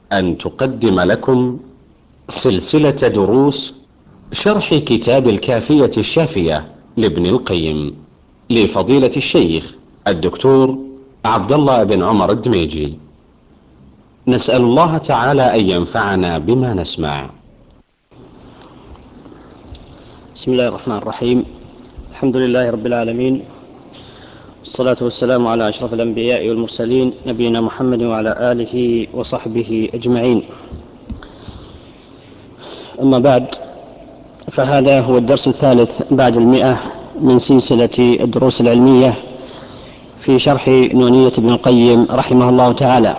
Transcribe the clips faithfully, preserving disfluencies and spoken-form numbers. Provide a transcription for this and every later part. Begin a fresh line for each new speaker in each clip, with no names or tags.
أن تقدم لكم سلسلة دروس شرح كتاب الكافية الشافية لابن القيم لفضيلة الشيخ الدكتور عبد الله بن عمر الدميجي. نسأل الله تعالى أن ينفعنا بما نسمع.
بسم الله الرحمن الرحيم. الحمد لله رب العالمين، والصلاة والسلام على أشرف الأنبياء والمرسلين نبينا محمد وعلى آله وصحبه أجمعين. أما بعد، فهذا هو الدرس الثالث بعد المئة من سلسلة الدروس العلمية في شرح نونية ابن القيم رحمه الله تعالى.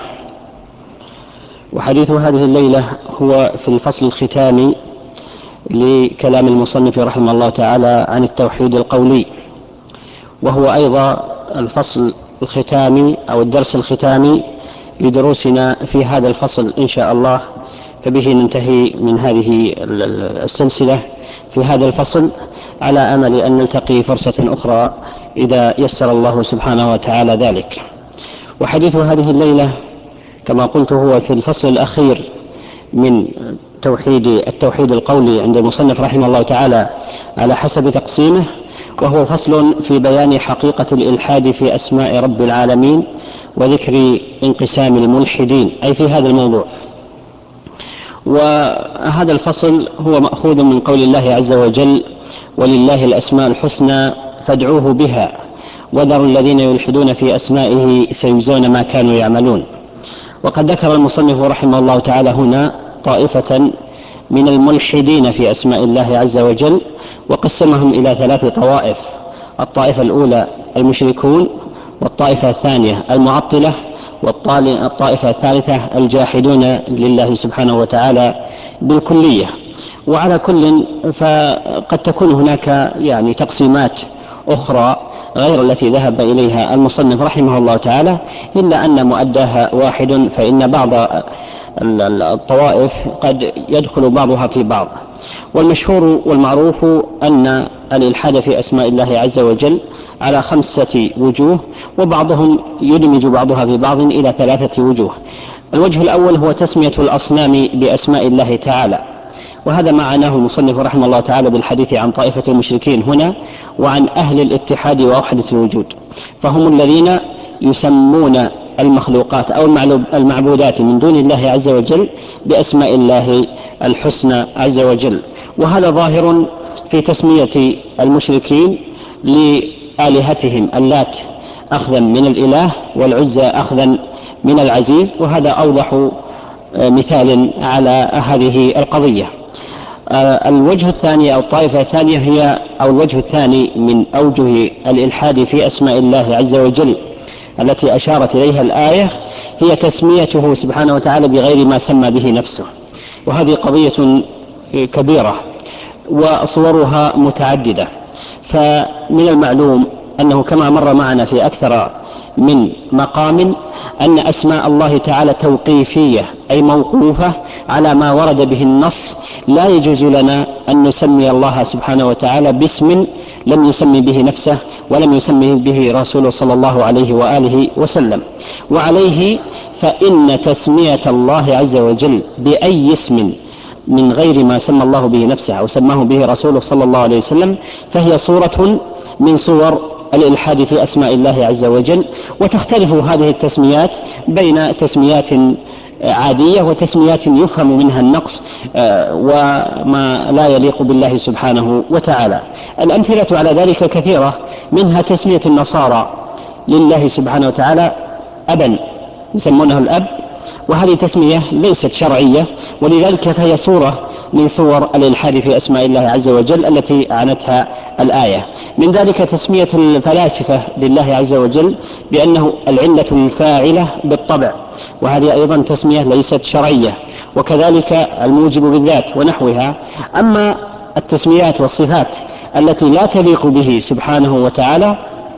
وحديث هذه الليلة هو في الفصل الختامي لكلام المصنف رحمه الله تعالى عن التوحيد القولي، وهو أيضا الفصل الختامي أو الدرس الختامي لدروسنا في هذا الفصل إن شاء الله. فبه ننتهي من هذه السلسلة في هذا الفصل، على أمل أن نلتقي فرصة أخرى إذا يسر الله سبحانه وتعالى ذلك. وحديث هذه الليلة كما قلت هو في الفصل الأخير من توحيد التوحيد القولي عند المصنف رحمه الله تعالى على حسب تقسيمه، وهو فصل في بيان حقيقة الإلحاد في أسماء رب العالمين وذكر انقسام الملحدين، أي في هذا الموضوع. وهذا الفصل هو مأخوذ من قول الله عز وجل: ولله الأسماء الحسنى فادعوه بها وذروا الذين يلحدون في أسمائه سيجزون ما كانوا يعملون. وقد ذكر المصنف رحمه الله تعالى هنا طائفة من الملحدين في أسماء الله عز وجل، وقسمهم إلى ثلاث طوائف: الطائفة الأولى المشركون، والطائفة الثانية المعطلة، والطائفة الثالثة الجاحدون لله سبحانه وتعالى بالكلية. وعلى كل فقد تكون هناك يعني تقسيمات أخرى غير التي ذهب إليها المصنف رحمه الله تعالى، إلا أن مؤداها واحد، فإن بعض الطوائف قد يدخل بعضها في بعض. والمشهور والمعروف أن الإلحاد في أسماء الله عز وجل على خمسة وجوه، وبعضهم يدمج بعضها في بعض إلى ثلاثة وجوه. الوجه الأول هو تسمية الأصنام بأسماء الله تعالى، وهذا ما عناه المصنف رحمه الله تعالى بالحديث عن طائفة المشركين هنا وعن أهل الاتحاد ووحدة الوجود، فهم الذين يسمون المخلوقات أو المعبودات من دون الله عز وجل بأسماء الله الحسنى عز وجل. وهذا ظاهر في تسمية المشركين لآلهتهم اللات أخذا من الإله والعزى أخذا من العزيز، وهذا أوضح مثال على هذه القضية. الوجه الثاني أو الطائفة الثانية هي أو الوجه الثاني من أوجه الإلحاد في أسماء الله عز وجل التي أشارت إليها الآية هي تسميته سبحانه وتعالى بغير ما سمى به نفسه، وهذه قضية كبيرة وصورها متعددة. فمن المعلوم أنه كما مر معنا في أكثر من مقام أن أسماء الله تعالى توقيفية، أي موقوفة على ما ورد به النص. لا يجوز لنا أن نسمي الله سبحانه وتعالى باسم لم يسمي به نفسه ولم يسمي به رسوله صلى الله عليه وآله وسلم. وعليه فإن تسمية الله عز وجل بأي اسم من غير ما سمى الله به نفسه أو سماه به رسوله صلى الله عليه وسلم فهي صورة من صور الإلحاد في أسماء الله عز وجل. وتختلف هذه التسميات بين تسميات عادية وتسميات يفهم منها النقص وما لا يليق بالله سبحانه وتعالى. الأمثلة على ذلك كثيرة، منها تسمية النصارى لله سبحانه وتعالى أبا، يسمونه الأب، وهذه تسمية ليست شرعية، ولذلك فهي صورة من صور الإلحاد في أسماء الله عز وجل التي أعنتها الآية. من ذلك تسمية الفلاسفة لله عز وجل بأنه العلة الفاعلة بالطبع، وهذه أيضا تسمية ليست شرعية، وكذلك الموجب بالذات ونحوها. أما التسميات والصفات التي لا تليق به سبحانه وتعالى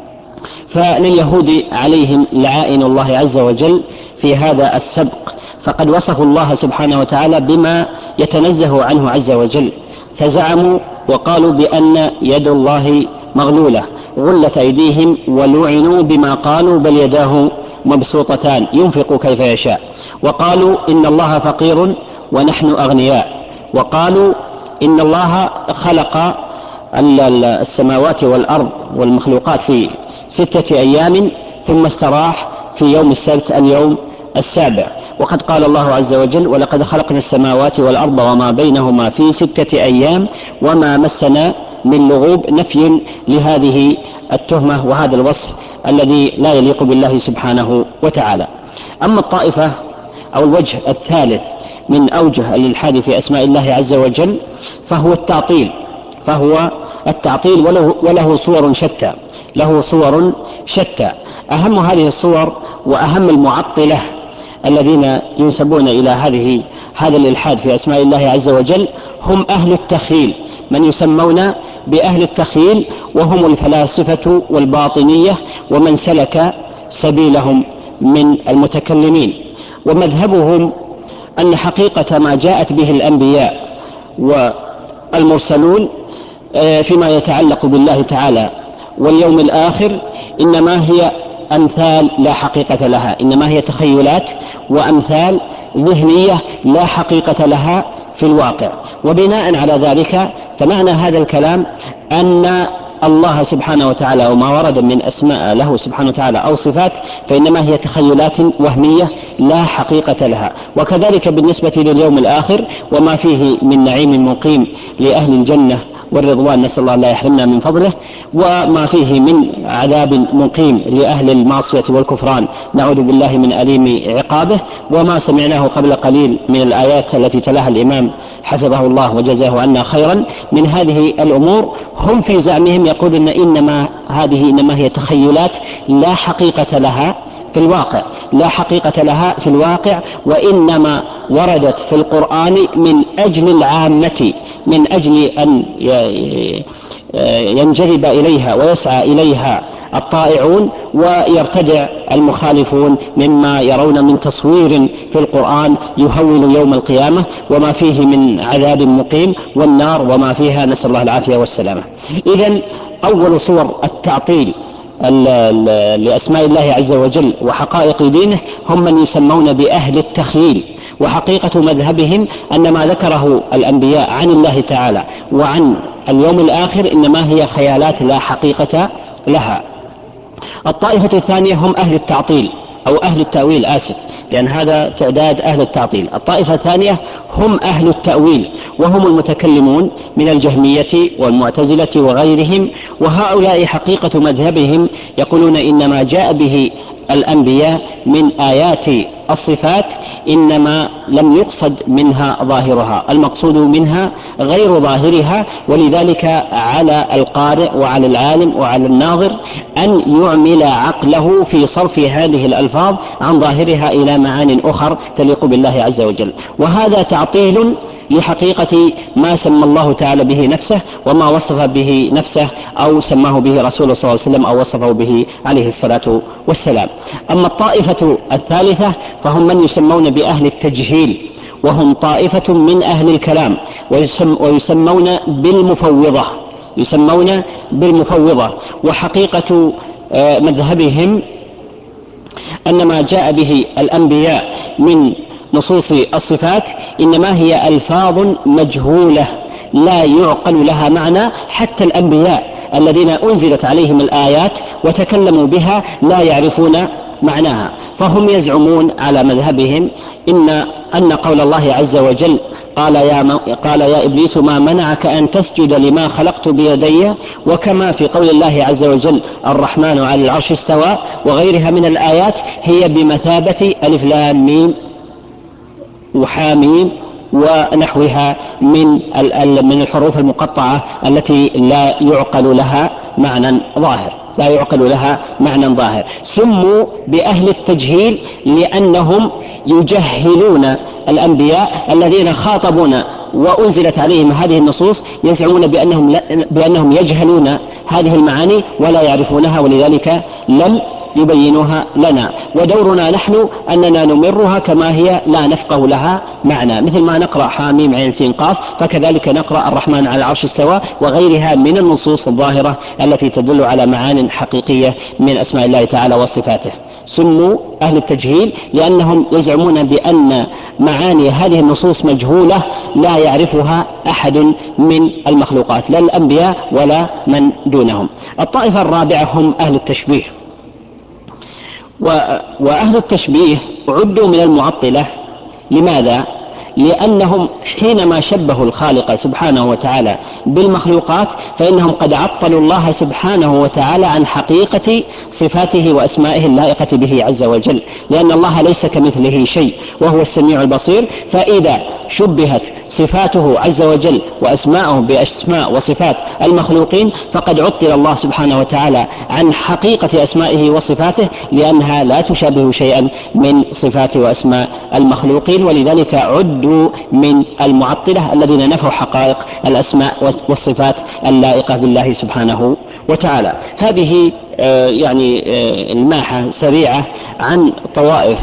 فلليهود عليهم لعائن الله عز وجل في هذا السبق، فقد وصفوا الله سبحانه وتعالى بما يتنزه عنه عز وجل، فزعموا وقالوا بأن يد الله مغلولة، غلت أيديهم ولعنوا بما قالوا بل يداه مبسوطتان ينفق كيف يشاء، وقالوا إن الله فقير ونحن أغنياء، وقالوا إن الله خلق السماوات والأرض والمخلوقات في ستة أيام ثم استراح في يوم السبت اليوم السابع. وقد قال الله عز وجل: ولقد خلقنا السماوات والأرض وما بينهما في ستة أيام وما مسنا من لغوب، نفي لهذه التهمة وهذا الوصف الذي لا يليق بالله سبحانه وتعالى. أما الطائفة أو الوجه الثالث من أوجه الإلحاد في أسماء الله عز وجل فهو التعطيل فهو التعطيل وله, وله صور شتى له صور شتى أهم هذه الصور وأهم المعطلة الذين ينسبون إلى هذه هذا الإلحاد في أسماء الله عز وجل هم أهل التخيل، من يسمون بأهل التخيل، وهم الفلاسفة والباطنية ومن سلك سبيلهم من المتكلمين. ومذهبهم أن حقيقة ما جاءت به الأنبياء والمرسلون فيما يتعلق بالله تعالى واليوم الآخر إنما هي أمثال لا حقيقة لها، إنما هي تخيلات وأمثال ذهنية لا حقيقة لها في الواقع. وبناء على ذلك فمعنى هذا الكلام أن الله سبحانه وتعالى وما ورد من أسماء له سبحانه وتعالى أو صفات فإنما هي تخيلات وهمية لا حقيقة لها. وكذلك بالنسبة لليوم الآخر وما فيه من نعيم مقيم لأهل الجنة والرضوان، نسأل الله لا يحرمنا من فضله، وما فيه من عذاب مقيم لأهل المعصية والكفران، نعوذ بالله من أليم عقابه. وما سمعناه قبل قليل من الآيات التي تلاها الإمام حفظه الله وجزاه عنا خيرا من هذه الأمور، هم في زعمهم يقولون إنما هذه إنما هي تخيلات لا حقيقة لها في الواقع لا حقيقة لها في الواقع وإنما وردت في القرآن من أجل العامة، من أجل أن ينجذب إليها ويسعى إليها الطائعون ويرتدع المخالفون مما يرون من تصوير في القرآن يهول يوم القيامة وما فيه من عذاب مقيم والنار وما فيها، نسأل الله العافية والسلامة. إذن أول صور التعطيل لأسماء الله عز وجل وحقائق دينه هم من يسمون بأهل التخيل، وحقيقة مذهبهم أن ما ذكره الأنبياء عن الله تعالى وعن اليوم الآخر إنما هي خيالات لا حقيقة لها. الطائفة الثانية هم أهل التعطيل أو أهل التأويل، آسف لأن هذا تعداد أهل التعطيل. الطائفة الثانية هم أهل التأويل وهم المتكلمون من الجهمية والمعتزلة وغيرهم، وهؤلاء حقيقة مذهبهم يقولون إنما جاء به الأنبياء من آيات الصفات إنما لم يقصد منها ظاهرها، المقصود منها غير ظاهرها، ولذلك على القارئ وعلى العالم وعلى الناظر أن يعمل عقله في صرف هذه الألفاظ عن ظاهرها إلى معان أخر تليق بالله عز وجل. وهذا تعطيل لحقيقة ما سمى الله تعالى به نفسه وما وصف به نفسه أو سماه به رسوله صلى الله عليه وسلم أو وصفه به عليه الصلاة والسلام. أما الطائفة الثالثة فهم من يسمون بأهل التجهيل، وهم طائفة من أهل الكلام ويسمون بالمفوضة يسمون بالمفوضة وحقيقة مذهبهم أن ما جاء به الأنبياء من نصوص الصفات إنما هي ألفاظ مجهولة لا يعقل لها معنى، حتى الأنبياء الذين أنزلت عليهم الآيات وتكلموا بها لا يعرفون معناها. فهم يزعمون على مذهبهم إن أن قول الله عز وجل قال يا, قال يا إبليس ما منعك أن تسجد لما خلقت بيدي، وكما في قول الله عز وجل الرحمن على العرش استوى وغيرها من الآيات هي بمثابة ألف لام ميم وحاميم ونحوها من من الحروف المقطعة التي لا يعقل لها معنى ظاهر لا يعقل لها معنى ظاهر. سموا بأهل التجهيل لأنهم يجهلون الأنبياء الذين خاطبون وأنزلت عليهم هذه النصوص، يزعمون بأنهم, بأنهم يجهلون هذه المعاني ولا يعرفونها، ولذلك لم يبينها لنا، ودورنا نحن أننا نمرها كما هي لا نفقه لها معنى، مثل ما نقرأ حاميم عين سين قاف فكذلك نقرأ الرحمن على العرش استوى وغيرها من النصوص الظاهرة التي تدل على معان حقيقية من أسماء الله تعالى وصفاته. سموا أهل التجهيل لأنهم يزعمون بأن معاني هذه النصوص مجهولة لا يعرفها أحد من المخلوقات لا الأنبياء ولا من دونهم. الطائفة الرابعة هم أهل التشبيه، وأهل التشبيه عدوا من المعطلة. لماذا؟ لأنهم حينما شبهوا الخالق سبحانه وتعالى بالمخلوقات فإنهم قد عطلوا الله سبحانه وتعالى عن حقيقة صفاته وأسمائه اللائقة به عز وجل، لأن الله ليس كمثله شيء وهو السميع البصير، فإذا شبهت صفاته عز وجل وأسماءه بأسماء وصفات المخلوقين فقد عطل الله سبحانه وتعالى عن حقيقة أسمائه وصفاته لأنها لا تشابه شيئا من صفات وأسماء المخلوقين، ولذلك عد من المعطلة الذين نفوا حقائق الأسماء والصفات اللائقة بالله سبحانه وتعالى. هذه يعني الماحة سريعة عن طوائف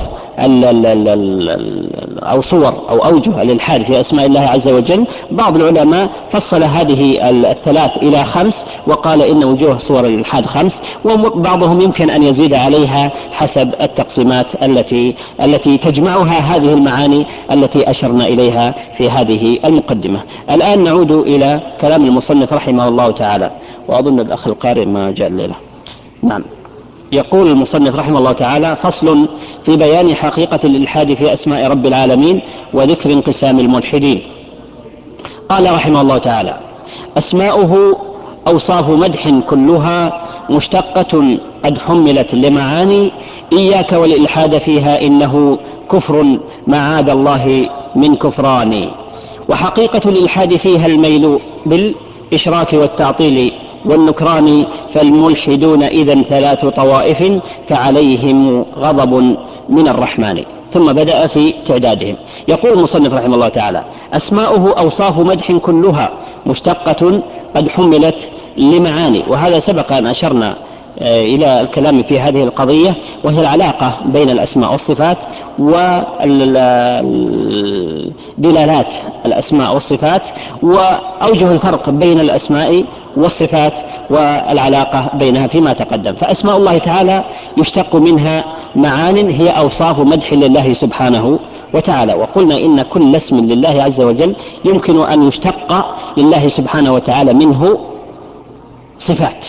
أو صور أو أوجه الإلحاد في أسماء الله عز وجل. بعض العلماء فصل هذه الثلاث إلى خمس وقال إن وجوه صور الإلحاد خمس، وبعضهم يمكن أن يزيد عليها حسب التقسيمات التي التي تجمعها هذه المعاني التي أشرنا إليها في هذه المقدمة. الآن نعود إلى كلام المصنف رحمه الله تعالى، وأظن الأخ القارئ ما جاء الليلة. نعم. يقول المصنف رحمه الله تعالى: فصل في بيان حقيقة الإلحاد في أسماء رب العالمين وذكر انقسام الملحدين. قال رحمه الله تعالى: أسماؤه أوصاف مدح كلها مشتقة قد حملت لمعاني، إياك والإلحاد فيها إنه كفر معاذ الله من كفران. وحقيقة الإلحاد فيها الميل بالإشراك والتعطيل والنكران، فالملحدون إذن ثلاث طوائف فعليهم غضب من الرحمن. ثم بدأ في تعدادهم. يقول المصنف رحمه الله تعالى: أسماؤه أوصاف مدح كلها مشتقة قد حملت لمعاني. وهذا سبق أن أشرنا إلى الكلام في هذه القضية، وهي العلاقة بين الأسماء والصفات ودلالات الأسماء والصفات وأوجه الفرق بين الأسماء والصفات والعلاقة بينها فيما تقدم. فأسماء الله تعالى يشتق منها معان هي أوصاف مدح لله سبحانه وتعالى. وقلنا إن كل اسم لله عز وجل يمكن أن يشتق لله سبحانه وتعالى منه صفات.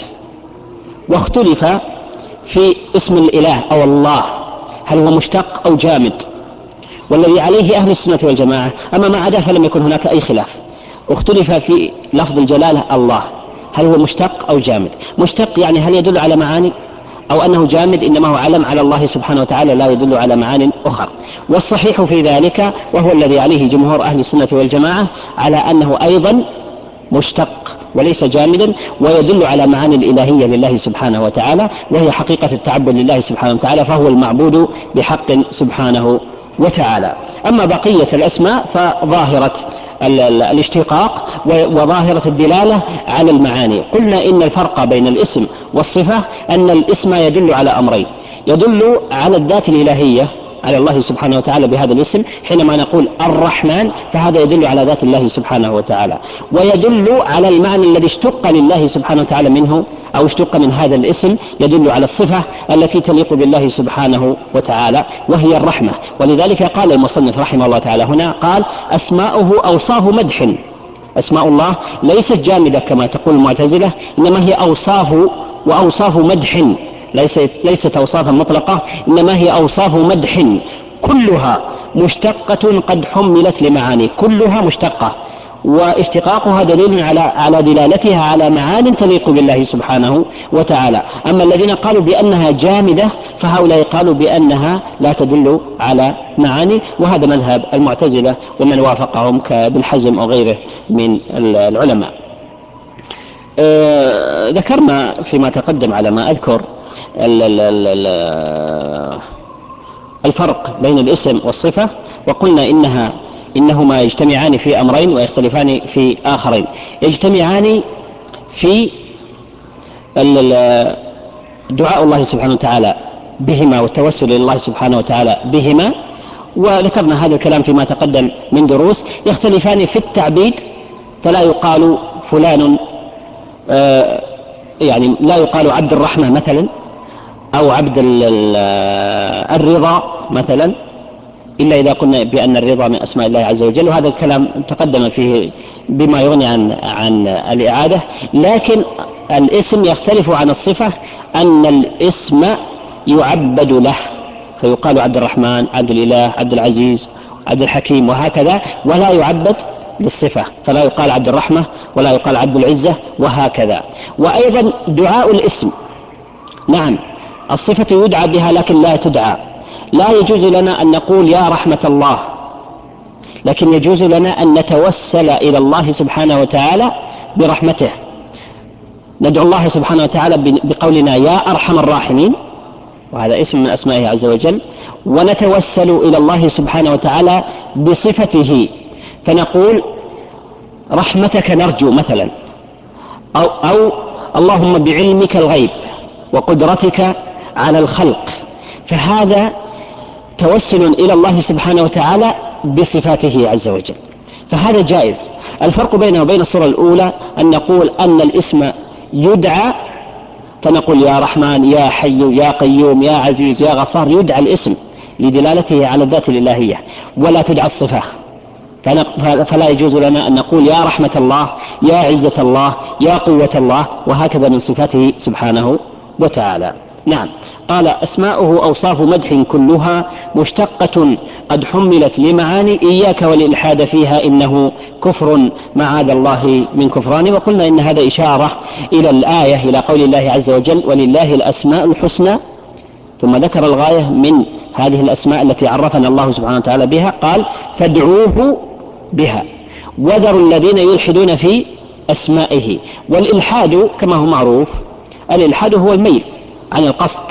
واختلف في اسم الإله أو الله هل هو مشتق أو جامد، والذي عليه أهل السنة والجماعة. أما ما عدا فلم يكن هناك أي خلاف. اختلف في لفظ الجلالة الله هل هو مشتق أو جامد. مشتق يعني هل يدل على معاني، أو أنه جامد إنما هو علم على الله سبحانه وتعالى لا يدل على معان أخرى. والصحيح في ذلك وهو الذي عليه جمهور أهل السنة والجماعة على أنه أيضا مشتق وليس جامدا، ويدل على معاني الإلهية لله سبحانه وتعالى، وهي حقيقة التعبد لله سبحانه وتعالى، فهو المعبود بحق سبحانه وتعالى. أما بقية الأسماء فظاهرة الاشتقاق وظاهرة الدلالة على المعاني. قلنا إن الفرق بين الاسم والصفة أن الاسم يدل على أمرين: يدل على الذات الإلهية على الله سبحانه وتعالى بهذا الاسم، حينما نقول الرحمن فهذا يدل على ذات الله سبحانه وتعالى، ويدل على المعنى الذي اشتق لله سبحانه وتعالى منه أو اشتق من هذا الاسم، يدل على الصفة التي تليق بالله سبحانه وتعالى وهي الرحمة. ولذلك قال المصنف رحمه الله تعالى هنا قال: أسماؤه أوصاف مدح. أسماء الله ليست جامدة كما تقول المعتزلة، إنما هي أوصاف وأوصاف مدح، ليست, ليست أوصافا مطلقة، إنما هي أوصاف مدح كلها مشتقة قد حملت لمعاني. كلها مشتقة، واشتقاقها دليل على على دلالتها على معان تليق بالله سبحانه وتعالى. أما الذين قالوا بأنها جامدة فهؤلاء قالوا بأنها لا تدل على معاني، وهذا مذهب المعتزلة ومن وافقهم كابن حزم وغيره من العلماء. أه ذكرنا فيما تقدم على ما أذكر الفرق بين الاسم والصفة، وقلنا إنها إنهما يجتمعان في أمرين ويختلفان في آخرين. يجتمعان في دعاء الله سبحانه وتعالى بهما والتوسل إلى الله سبحانه وتعالى بهما، وذكرنا هذا الكلام فيما تقدم من دروس. يختلفان في التعبيد، فلا يقال فلان آه يعني لا يقال عبد الرحمة مثلا أو عبد الرضا مثلا، إلا إذا قلنا بأن الرضا من أسماء الله عز وجل، وهذا الكلام تقدم فيه بما يغني عن عن الإعادة. لكن الاسم يختلف عن الصفة، أن الاسم يعبد له، فيقال عبد الرحمن، عبد الإله، عبد العزيز، عبد الحكيم وهكذا، ولا يعبد للصفة، فلا يقال عبد الرحمة ولا يقال عبد العزة وهكذا. وأيضا دعاء الاسم، نعم الصفة يدعى بها لكن لا تدعى. لا يجوز لنا أن نقول يا رحمة الله، لكن يجوز لنا أن نتوسل إلى الله سبحانه وتعالى برحمته، ندعو الله سبحانه وتعالى بقولنا يا أرحم الراحمين، وهذا اسم من أسمائه عز وجل، ونتوسل إلى الله سبحانه وتعالى بصفته، فنقول رحمتك نرجو مثلا، أو, أو اللهم بعلمك الغيب وقدرتك على الخلق، فهذا توسل إلى الله سبحانه وتعالى بصفاته عز وجل، فهذا جائز. الفرق بينه وبين الصورة الأولى أن نقول أن الاسم يدعى، فنقول يا رحمن، يا حي، يا قيوم، يا عزيز، يا غفار، يدعى الاسم لدلالته على الذات الإلهية، ولا تدعى الصفة. فلا يجوز لنا أن نقول يا رحمة الله، يا عزة الله، يا قوة الله، وهكذا من صفاته سبحانه وتعالى. نعم. قال أسماؤه أوصاف مدح كلها مشتقة قد حملت لمعاني، إياك والإلحاد فيها إنه كفر معاذ الله من كفران. وقلنا إن هذا إشارة إلى الآية، إلى قول الله عز وجل ولله الأسماء الحسنى، ثم ذكر الغاية من هذه الأسماء التي عرفنا الله سبحانه وتعالى بها، قال فادعوه بها وذروا الذين يلحدون في أسمائه. والإلحاد كما هو معروف، الإلحاد هو الميل عن القصد،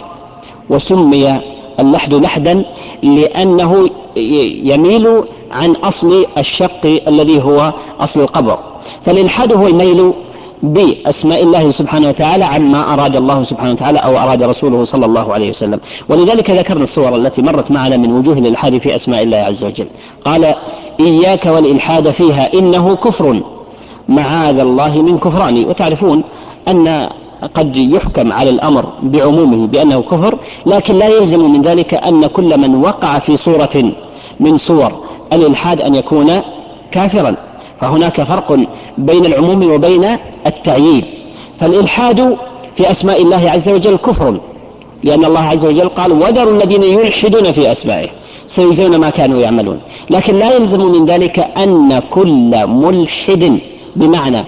وسمي اللحد لحدا لأنه يميل عن أصل الشق الذي هو أصل القبر. فالإلحاد هو الميل بأسماء الله سبحانه وتعالى عما أراد الله سبحانه وتعالى أو أراد رسوله صلى الله عليه وسلم. ولذلك ذكرنا الصور التي مرت معنا من وجوه الإلحاد في أسماء الله عز وجل. قال إياك والإلحاد فيها إنه كفر معاذ الله من كفران. وتعرفون أن قد يحكم على الأمر بعمومه بأنه كفر، لكن لا يلزم من ذلك أن كل من وقع في صورة من صور الإلحاد أن يكون كافرا، فهناك فرق بين العموم وبين التعيين. فالإلحاد في أسماء الله عز وجل كفر، لأن الله عز وجل قال وذروا الذين يلحدون في أسمائه سيجزون ما كانوا يعملون. لكن لا يلزم من ذلك أن كل ملحد بمعنى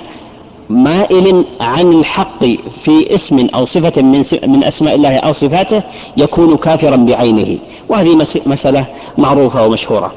مائل عن الحق في اسم أو صفة من أسماء الله أو صفاته يكون كافرا بعينه، وهذه مسألة معروفة ومشهورة.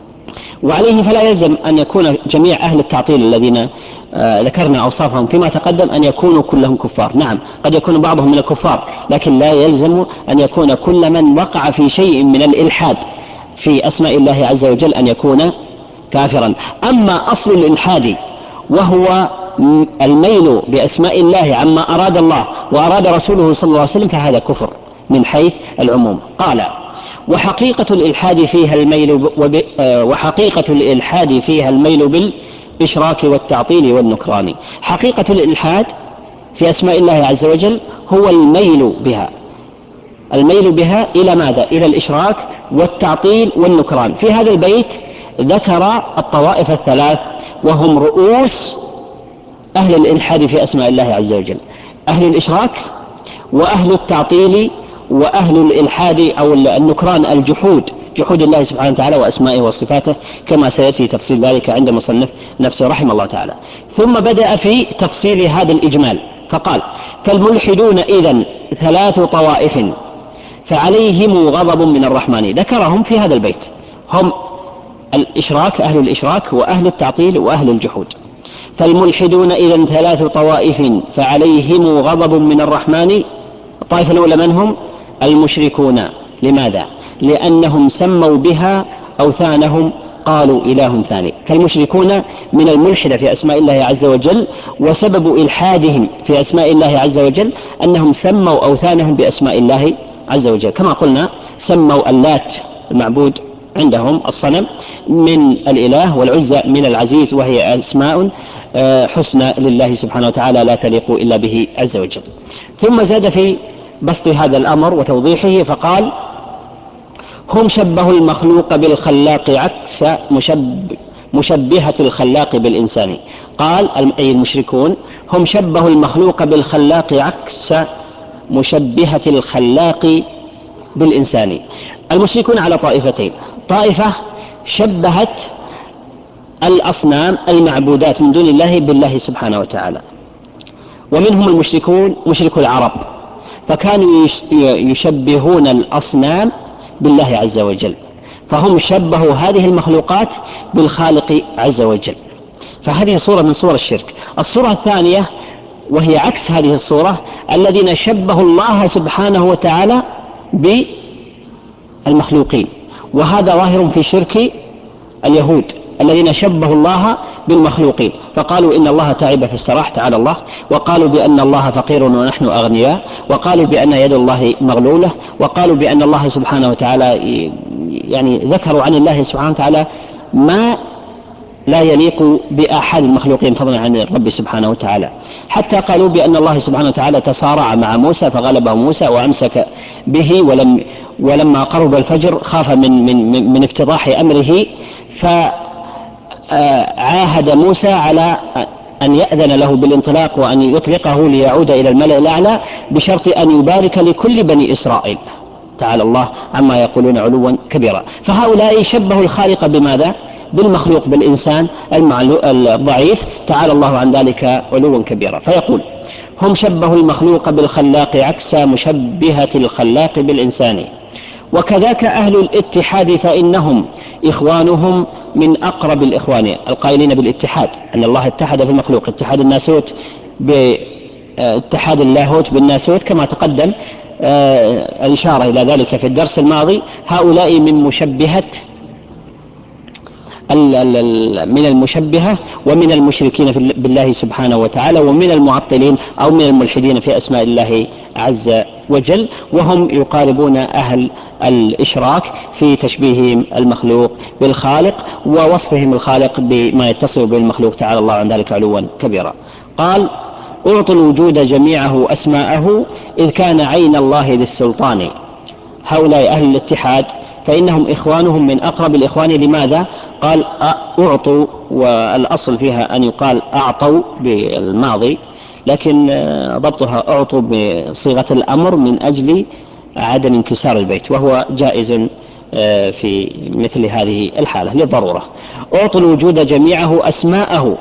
وعليه فلا يلزم أن يكون جميع أهل التعطيل الذين آه ذكرنا أوصافهم فيما تقدم أن يكونوا كلهم كفار. نعم قد يكون بعضهم من الكفار، لكن لا يلزم أن يكون كل من وقع في شيء من الإلحاد في أسماء الله عز وجل أن يكون كافرا. أما أصل الإلحاد وهو الميل بأسماء الله عما أراد الله وأراد رسوله صلى الله عليه وسلم فهذا كفر من حيث العموم. قال وحقيقة الإلحاد فيها الميل وب... وحقيقة الإلحاد فيها الميل بالإشراك والتعطيل والنكران. حقيقة الإلحاد في أسماء الله عز وجل هو الميل بها، الميل بها إلى ماذا؟ إلى الإشراك والتعطيل والنكران. في هذا البيت ذكر الطوائف الثلاث وهم رؤوس أهل الإلحاد في أسماء الله عز وجل: أهل الإشراك وأهل التعطيل وأهل الإلحاد أو النكران الجحود، جحود الله سبحانه وتعالى وأسمائه وصفاته، كما سيأتي تفصيل ذلك عند مصنف نفسه رحمه الله تعالى. ثم بدأ في تفصيل هذا الإجمال فقال فالملحدون إذن ثلاث طوائف فعليهم غضب من الرحمن. ذكرهم في هذا البيت، هم الإشراك، أهل الإشراك وأهل التعطيل وأهل الجحود. فالملحدون إذن ثلاث طوائف فعليهم غضب من الرحمن. الطائفة الأولى من هم؟ المشركون. لماذا؟ لأنهم سموا بها أوثانهم قالوا إله ثاني. فالمشركون من الملحدة في أسماء الله عز وجل، وسبب إلحادهم في أسماء الله عز وجل أنهم سموا أوثانهم بأسماء الله عز وجل. كما قلنا سموا اللات المعبود عندهم الصنم من الإله، والعزى من العزيز، وهي أسماء حسنى لله سبحانه وتعالى لا تليق إلا به عز وجل. ثم زاد في بسط هذا الأمر وتوضيحه فقال: هم شبهوا المخلوق بالخلاق عكس مشب مشبهة الخلاق بالإنسان. قال أي المشركون هم شبهوا المخلوق بالخلاق عكس مشبهة الخلاق بالإنسان. المشركون على طائفتين: طائفة شبهت الأصنام المعبودات من دون الله بالله سبحانه وتعالى، ومنهم المشركون مشركو العرب، فكانوا يشبهون الأصنام بالله عز وجل، فهم شبهوا هذه المخلوقات بالخالق عز وجل. فهذه صورة من صور الشرك. الصورة الثانية وهي عكس هذه الصورة: الذين شبهوا الله سبحانه وتعالى بالمخلوقين، وهذا ظاهر في شرك اليهود الذين شبهوا الله بالمخلوقين، فقالوا إن الله تعب فاستراح تعالى الله، وقالوا بأن الله فقير ونحن أغنياء، وقالوا بأن يد الله مغلولة، وقالوا بأن الله سبحانه وتعالى يعني ذكروا عن الله سبحانه وتعالى ما لا يليق بأحد المخلوقين فضلا عن الرب سبحانه وتعالى، حتى قالوا بأن الله سبحانه وتعالى تصارع مع موسى فغلبه موسى وأمسك به، ولم ولما قرب الفجر خاف من, من, من افتضاح أمره فعاهد موسى على أن يأذن له بالانطلاق وأن يطلقه ليعود إلى الملأ الأعلى بشرط أن يبارك لكل بني إسرائيل. تعالى الله عما يقولون علوا كبيرا. فهؤلاء شبهوا الخالق بماذا؟ بالمخلوق، بالإنسان الضعيف، تعالى الله عن ذلك علوا كبيرا. فيقول: هم شبهوا المخلوق بالخلاق عكس مشبهة الخلاق بالإنسان. وكذاك أهل الاتحاد فإنهم إخوانهم من أقرب الإخوان، القائلين بالاتحاد أن الله اتحد في المخلوق، اتحاد الناسوت باتحاد اللاهوت بالناسوت كما تقدم الإشارة إلى ذلك في الدرس الماضي. هؤلاء من مشبهة من المشبهة ومن المشركين بالله سبحانه وتعالى، ومن المعطلين أو من الملحدين في أسماء الله عز وجل، وهم يقاربون أهل الإشراك في تشبيههم المخلوق بالخالق ووصفهم الخالق بما يتصل بالمخلوق، تعالى الله عن ذلك علوا كبيرا. قال: أعطوا الوجود جميعه أسماءه إذ كان عين الله ذي السلطان. هؤلاء أهل الاتحاد فإنهم إخوانهم من أقرب الإخوان. لماذا؟ قال أعطوا، والأصل فيها أن يقال أعطوا بالماضي، لكن ضبطها أعطوا بصيغة الأمر من أجل عدم انكسار البيت، وهو جائز في مثل هذه الحالة للضرورة. أعطوا الوجود جميعه أسماءه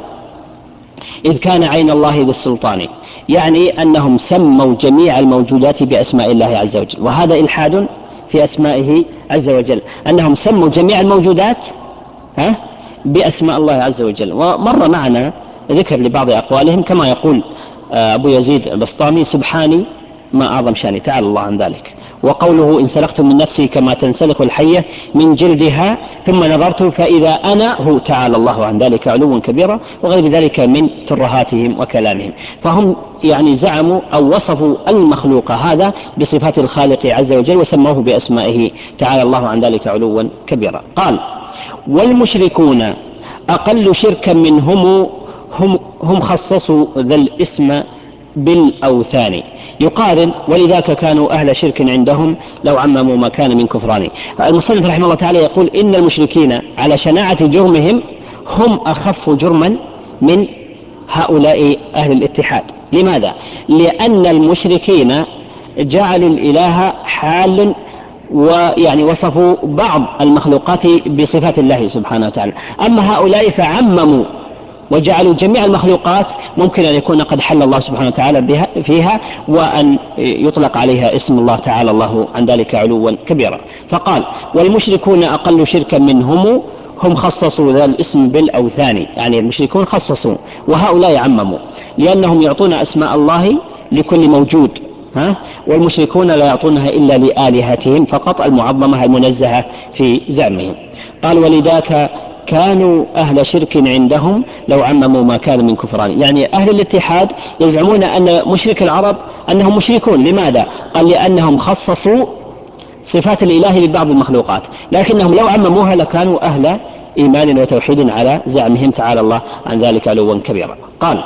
إذ كان عين الله ذي السلطان، يعني أنهم سموا جميع الموجودات بأسماء الله عز وجل، وهذا إلحاد في أسمائه عز وجل، أنهم سموا جميع الموجودات ها بأسماء الله عز وجل. ومر معنا ذكر لبعض أقوالهم كما يقول أبو يزيد البسطامي: سبحاني ما أعظم شاني، تعالى الله عن ذلك. وقوله: إن سلخت من نفسي كما تنسلخ الحية من جلدها ثم نظرت فإذا أنا هو، تعالى الله عن ذلك علوا كبيرا، وغير ذلك من ترهاتهم وكلامهم. فهم يعني زعموا أو وصفوا المخلوق هذا بصفات الخالق عز وجل وسموه بأسمائه، تعالى الله عن ذلك علوا كبيرا. قال: والمشركون أقل شركا منهم هم, هم خصصوا ذا الاسم بالأوثان. يقارن: ولذاك كانوا أهل شرك عندهم لو عمموا ما كان من كفران. المصنف رحمه الله تعالى يقول إن المشركين على شناعة جرمهم هم أخف جرما من هؤلاء أهل الاتحاد. لماذا؟ لأن المشركين جعلوا الإله حال، ويعني وصفوا بعض المخلوقات بصفات الله سبحانه وتعالى. أما هؤلاء فعمموا وجعلوا جميع المخلوقات ممكن أن يكون قد حل الله سبحانه وتعالى بها فيها، وأن يطلق عليها اسم الله، تعالى الله عن ذلك علوا كبيرا. فقال: والمشركون أقل شركا منهم هم خصصوا ذا الاسم بالأوثان، يعني المشركون خصصوا وهؤلاء عمموا، لأنهم يعطون أسماء الله لكل موجود، ها؟ والمشركون لا يعطونها إلا لآلهتهم فقط المعظمة المنزهة في زعمهم. قال: ولذاك كانوا أهل شرك عندهم لو عمموا ما كان من كفران. يعني أهل الاتحاد يزعمون أن مشرك العرب أنهم مشركون. لماذا؟ قال لأنهم خصصوا صفات الإله ببعض المخلوقات، لكنهم لو عمموها لكانوا أهل إيمان وتوحيد على زعمهم، تعالى الله عن ذلك علوا كبيرا. قال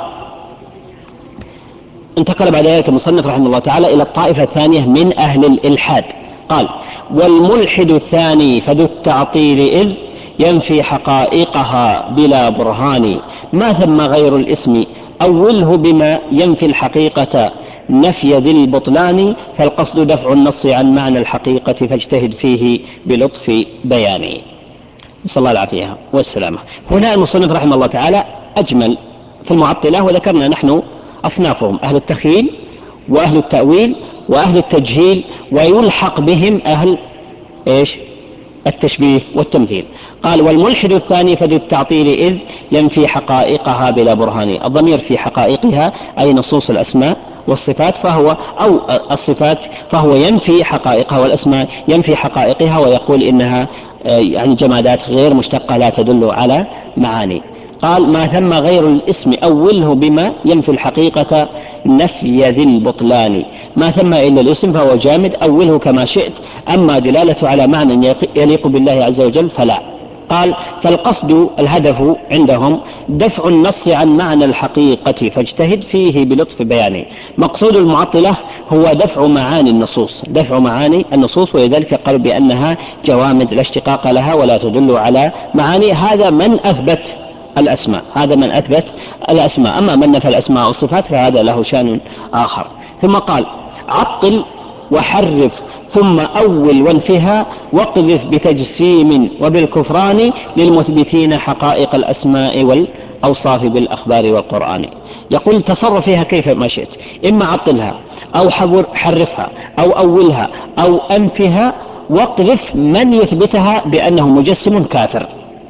انتقل بعد ذلك المصنف رحمه الله تعالى إلى الطائفة الثانية من أهل الإلحاد. قال والملحد الثاني فذو التعطيل إذ ينفي حقائقها بلا برهان، ما ثم غير الاسم أوله بما ينفي الحقيقة نفي ذي البطلان، فالقصد دفع النص عن معنى الحقيقة فاجتهد فيه بلطف بيانه. نسأل الله العافية والسلامة. هنا المصنف رحمه الله تعالى أجمل في المعطلة، وذكرنا نحن أصنافهم: أهل التخيل وأهل التأويل وأهل التجهيل، ويلحق بهم أهل إيش؟ التشبيه والتمثيل. قال والملحد الثاني فذو التعطيل إذ ينفي حقائقها بلا برهان. الضمير في حقائقها أي نصوص الأسماء والصفات، فهو أو الصفات فهو ينفي حقائقها، والأسماء ينفي حقائقها ويقول إنها يعني جمادات غير مشتقة لا تدل على معاني. قال ما ثم غير الاسم أوله بما ينفي الحقيقة نفي ذي البطلان. ما ثم إلا الاسم فهو جامد، أوله كما شئت، أما دلالة على معنى يليق بالله عز وجل فلا. قال فالقصد الهدف عندهم دفع النص عن معنى الحقيقة فاجتهد فيه بلطف بيانه. مقصود المعطلة هو دفع معاني النصوص، دفع معاني النصوص، ولذلك قالوا بأنها جوامد لا اشتقاق لها ولا تدل على معاني. هذا من أثبت الأسماء، هذا من أثبت الأسماء. أما من نفى الأسماء والصفات فهذا له شأن آخر. ثم قال عطل وحرف ثم أول وانفها واقذف بتجسيم وبالكفران للمثبتين حقائق الأسماء والأوصاف بالأخبار والقرآن. يقول تصرف فيها كيف ما شئت، إما عطلها أو حرفها أو أولها أو أنفها، واقذف من يثبتها بأنه مجسم كافر.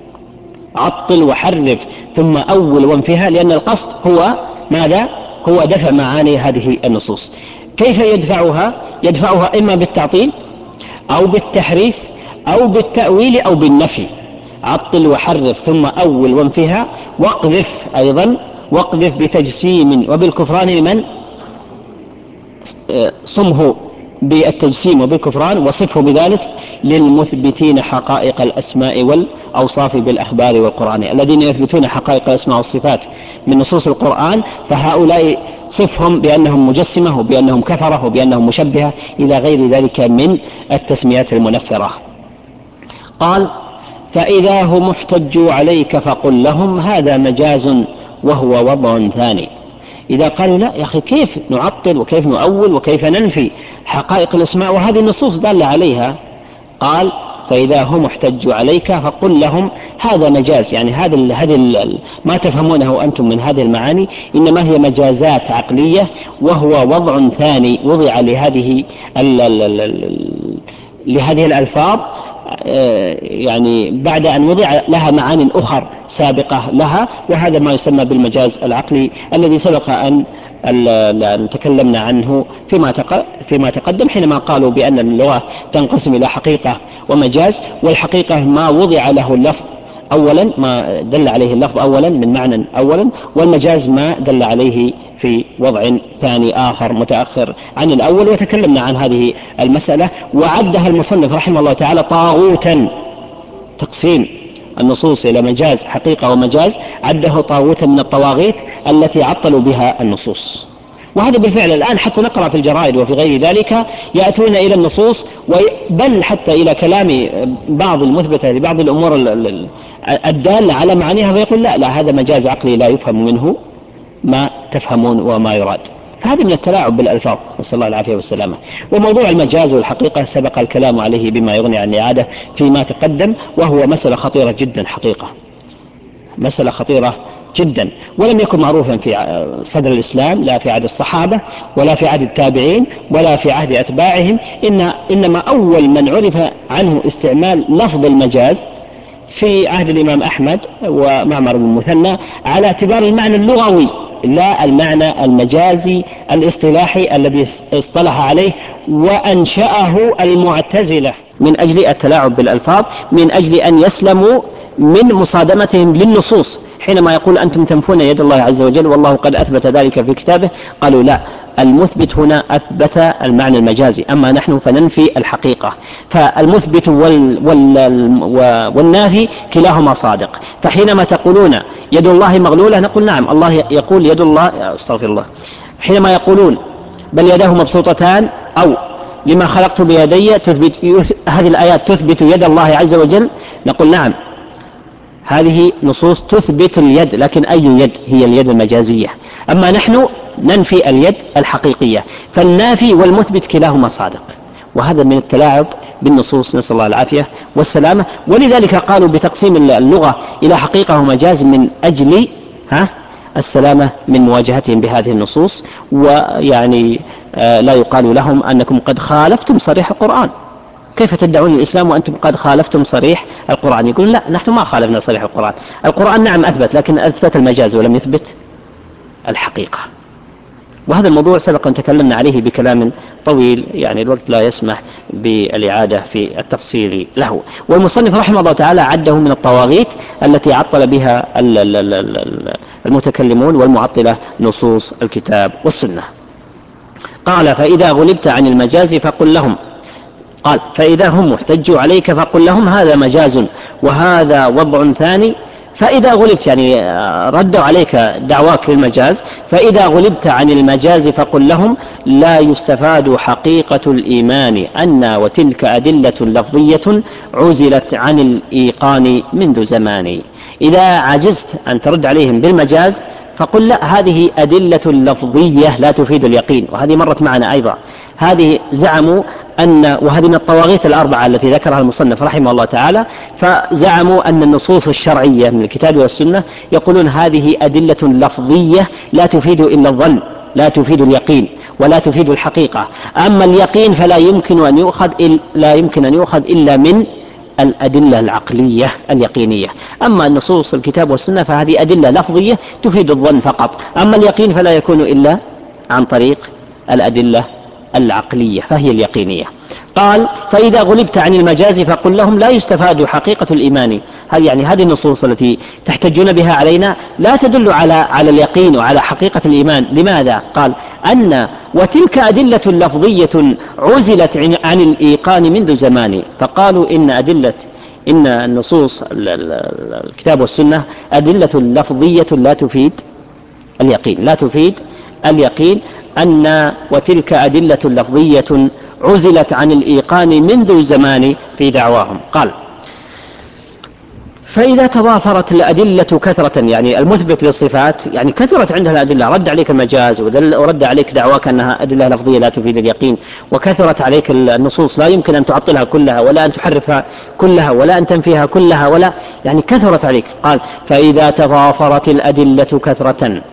عطل وحرف ثم أول وانفها، لأن القصد هو ماذا؟ هو دفع معاني هذه النصوص. كيف يدفعها؟ يدفعها إما بالتعطيل أو بالتحريف أو بالتأويل أو بالنفي. عطل وحرف ثم أول وانفها، واقذف أيضا واقذف بتجسيم وبالكفران لمن صمه بالتجسيم وبالكفران وصفه بذلك للمثبتين حقائق الأسماء والأوصاف بالأخبار والقرآن. الذين يثبتون حقائق الأسماء والصفات من نصوص القرآن فهؤلاء صفهم بأنهم مجسمة وبأنهم كفرة وبأنهم مشبهة إلى غير ذلك من التسميات المنفرة. قال فإذا هم احتجوا عليك فقل لهم هذا مجاز وهو وضع ثاني. إذا قالوا لا يا أخي كيف نعطل وكيف نؤول وكيف ننفي حقائق الأسماء وهذه النصوص دالة عليها، قال فإذا هم احتجوا عليك فقل لهم هذا مجاز، يعني هذا هذا ما تفهمونه أنتم من هذه المعاني إنما هي مجازات عقلية، وهو وضع ثاني وضع لهذه لهذه الألفاظ يعني بعد أن وضع لها معاني أخر سابقة لها، وهذا ما يسمى بالمجاز العقلي الذي سبق أن تكلمنا عنه فيما فيما تقدم، حينما قالوا بأن اللغة تنقسم إلى حقيقة ومجاز، والحقيقة ما وضع له اللفظ أولا، ما دل عليه اللفظ أولا من معنى أولا، والمجاز ما دل عليه في وضع ثاني آخر متأخر عن الأول. وتكلمنا عن هذه المسألة وعدها المصنف رحمه الله تعالى طاغوتا، تقسيم النصوص إلى مجاز حقيقة ومجاز، عده طاغوتا من الطواغيت التي عطلوا بها النصوص. وهذا بالفعل الآن حتى نقرأ في الجرائد وفي غير ذلك يأتون إلى النصوص، بل حتى إلى كلام بعض المثبتة لبعض الأمور الدالة على معانيها، فيقول لا لا هذا مجاز عقلي لا يفهم منه ما تفهمون وما يراد. فهذا من التلاعب بالألفاظ، نسأل الله العافية والسلامة. وموضوع المجاز والحقيقة سبق الكلام عليه بما يغني عن الإعادة فيما تقدم، وهو مسألة خطيرة جدا حقيقة، مسألة خطيرة جدا، ولم يكن معروفا في صدر الإسلام لا في عهد الصحابة ولا في عهد التابعين ولا في عهد أتباعهم. إن إنما أول من عرف عنه استعمال لفظ المجاز في عهد الإمام أحمد ومعمر بن المثنى على اعتبار المعنى اللغوي لا المعنى المجازي الاصطلاحي الذي اصطلح عليه وأنشأه المعتزلة من أجل التلاعب بالألفاظ، من أجل أن يسلموا من مصادمتهم للنصوص حينما يقول أنتم تنفون يد الله عز وجل والله قد أثبت ذلك في كتابه. قالوا لا، المثبت هنا أثبت المعنى المجازي، أما نحن فننفي الحقيقة. فالمثبت وال وال والنافي كلاهما صادق. فحينما تقولون يد الله مغلولة نقول نعم، الله يقول يد الله، استغفر الله. حينما يقولون بل يداه مبسوطتان أو لما خلقت بيدي تثبت، هذه الآيات تثبت يد الله عز وجل، نقول نعم، هذه نصوص تثبت اليد، لكن أي يد؟ هي اليد المجازية. أما نحن ننفي اليد الحقيقية. فالنافي والمثبت كلاهما صادق، وهذا من التلاعب بالنصوص، نسأل الله العافية والسلامة. ولذلك قالوا بتقسيم اللغة إلى حقيقة ومجاز من أجل ها السلامة من مواجهتهم بهذه النصوص. ويعني آه لا يقال لهم أنكم قد خالفتم صريح القرآن، كيف تدعون الإسلام وأنتم قد خالفتم صريح القرآن؟ يقولون لا، نحن ما خالفنا صريح القرآن، القرآن نعم أثبت، لكن أثبت المجاز ولم يثبت الحقيقة. وهذا الموضوع سبق أن تكلمنا عليه بكلام طويل، يعني الوقت لا يسمح بالإعادة في التفصيل له. والمصنف رحمه الله تعالى عده من الطواغيت التي عطل بها المتكلمون والمعطلة نصوص الكتاب والسنة. قال فإذا غلبت عن المجاز فقل لهم، قال فإذا هم احتجوا عليك فقل لهم هذا مجاز وهذا وضع ثاني. فإذا غلبت يعني ردوا عليك دعواك للمجاز، فإذا غلبت عن المجاز فقل لهم لا يستفاد حقيقة الإيمان أن وتلك أدلة لفظية عزلت عن الإيقان منذ زمان. إذا عجزت أن ترد عليهم بالمجاز فقل لا، هذه أدلة لفظية لا تفيد اليقين. وهذه مرت معنا أيضا، هذه زعموا أن، وهذه من الطواغيت الأربعة التي ذكرها المصنف رحمه الله تعالى، فزعموا أن النصوص الشرعية من الكتاب والسنة يقولون هذه أدلة لفظية لا تفيد إلا الظن، لا تفيد اليقين ولا تفيد الحقيقة. أما اليقين فلا يمكن أن يؤخذ لا يمكن أن يؤخذ إلا من الأدلة العقلية اليقينية. أما النصوص الكتاب والسنة فهذه أدلة لفظية تفيد الظن فقط، أما اليقين فلا يكون إلا عن طريق الأدلة العقلية فهي اليقينية. قال فإذا غلبت عن المجاز فقل لهم لا يستفاد حقيقة الإيمان. هذه يعني هذه النصوص التي تحتجون بها علينا لا تدل على على اليقين وعلى حقيقة الإيمان. لماذا؟ قال أن وتلك أدلة لفظية عزلت عن الإيقان منذ زمان. فقالوا إن أدلة إن النصوص الكتاب والسنة أدلة لفظية لا تفيد اليقين، لا تفيد اليقين أن وتلك أدلة لفظية عزلت عن الإيقان منذ زمان في دعواهم. قال فإذا تضافرت الأدلة كثرة، يعني المثبت للصفات يعني كثرت عندها الأدلة، رد عليك المجاز ورد عليك دعواك أنها أدلة لفظية لا تفيد اليقين، وكثرت عليك النصوص لا يمكن أن تعطلها كلها ولا أن تحرفها كلها ولا أن تنفيها كلها ولا يعني كثرت عليك. قال فإذا تضافرت الأدلة كثرة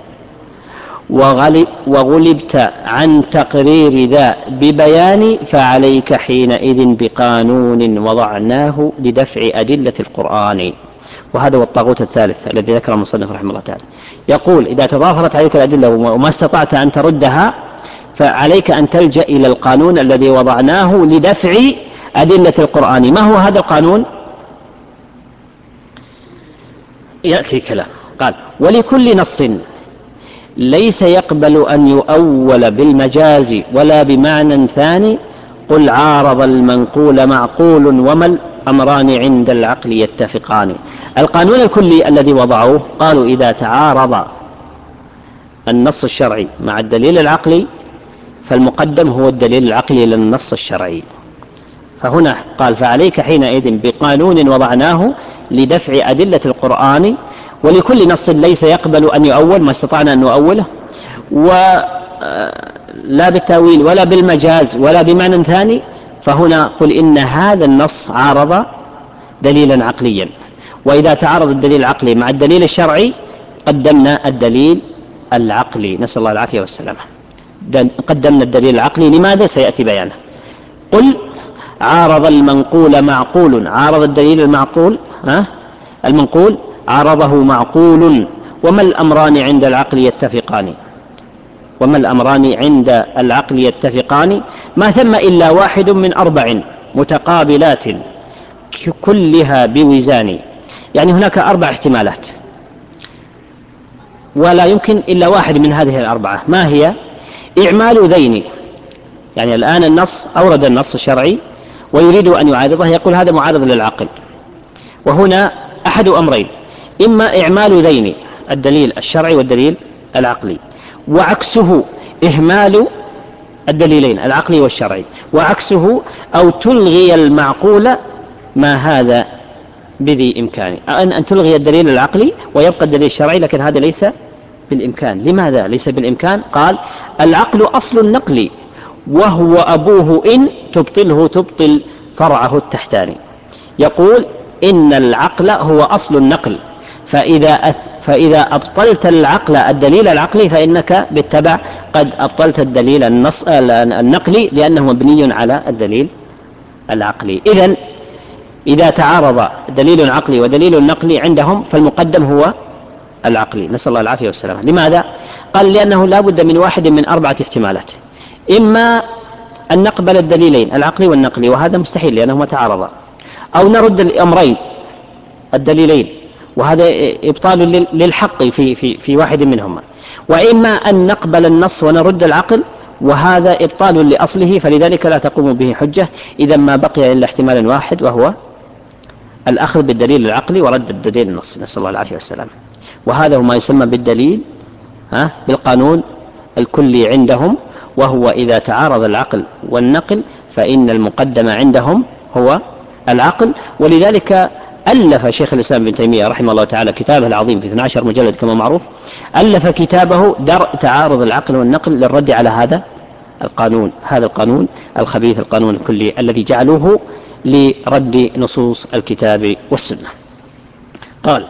وغلبت عن تقرير ذا ببيان فعليك حينئذ بقانون وضعناه لدفع أدلة القرآن. وهذا هو الطاغوت الثالث الذي ذكره المصنف رحمه الله تعالى. يقول إذا تضافرت عليك الأدلة وما استطعت أن تردها فعليك أن تلجأ إلى القانون الذي وضعناه لدفع أدلة القرآن. ما هو هذا القانون؟ يأتي كلام. قال ولكل نص ليس يقبل أن يؤول بالمجاز ولا بمعنى ثاني قل عارض المنقول معقول وما الأمران عند العقل يتفقان. القانون الكلي الذي وضعوه قالوا إذا تعارض النص الشرعي مع الدليل العقلي فالمقدم هو الدليل العقلي للنص الشرعي. فهنا قال فعليك حينئذ بقانون وضعناه لدفع أدلة القرآن. ولكل نص ليس يقبل أن يؤول، ما استطعنا أن نؤوله ولا بالتأويل ولا بالمجاز ولا بمعنى ثاني، فهنا قل إن هذا النص عارض دليلا عقليا. وإذا تعارض الدليل العقلي مع الدليل الشرعي قدمنا الدليل العقلي، نسأل الله العافية والسلامة. قدمنا الدليل العقلي. لماذا؟ سيأتي بيانه. قل عارض المنقول معقول، عارض الدليل المعقول ها المنقول عرضه معقول وما الأمران عند العقل يتفقان. وما الأمران عند العقل يتفقان ما ثم إلا واحد من أربع متقابلات كلها بوزان يعني هناك أربع احتمالات ولا يمكن إلا واحد من هذه الأربعة. ما هي؟ إعمال ذين، يعني الآن النص أورد النص الشرعي ويريد أن يعارضه، يقول هذا معارض للعقل، وهنا أحد أمرين: إما إعمال ذين، الدليل الشرعي والدليل العقلي، وعكسه إهمال الدليلين العقلي والشرعي، وعكسه أو تلغي المعقول ما هذا بذي إمكانه، أن أن تلغي الدليل العقلي ويبقى الدليل الشرعي، لكن هذا ليس بالإمكان. لماذا ليس بالإمكان؟ قال: العقل أصل النقل وهو أبوه إن تبطله تبطل فرعه التحتاني. يقول إن العقل هو أصل النقل، فإذا فإذا أبطلت العقل الدليل العقلي فإنك بالتبع قد أبطلت الدليل النص النقلي، لأنه مبني على الدليل العقلي. إذن إذا تعارض دليل عقلي ودليل نقلي عندهم فالمقدم هو العقلي، نسأل الله العافية والسلامة. لماذا؟ قال: لأنه لا بد من واحد من أربعة احتمالات: إما أن نقبل الدليلين العقلي والنقلي، وهذا مستحيل لأنهما تعارضا، أو نرد الأمرين الدليلين، وهذا إبطال للحق في, في, في واحد منهما، وإما أن نقبل النص ونرد العقل، وهذا إبطال لأصله، فلذلك لا تقوم به حجة. إذا ما بقي إلا احتمال واحد، وهو الأخذ بالدليل العقلي ورد الدليل النص، نسأل الله العافية والسلامة. وهذا هو ما يسمى بالدليل ها بالقانون الكلي عندهم، وهو إذا تعارض العقل والنقل فإن المقدم عندهم هو العقل. ولذلك ألف شيخ الإسلام ابن تيمية رحمه الله تعالى كتابه العظيم في اثني عشر مجلد كما معروف، ألف كتابه درء تعارض العقل والنقل للرد على هذا القانون، هذا القانون الخبيث، القانون الكلي الذي جعلوه لرد نصوص الكتاب والسنة. قال: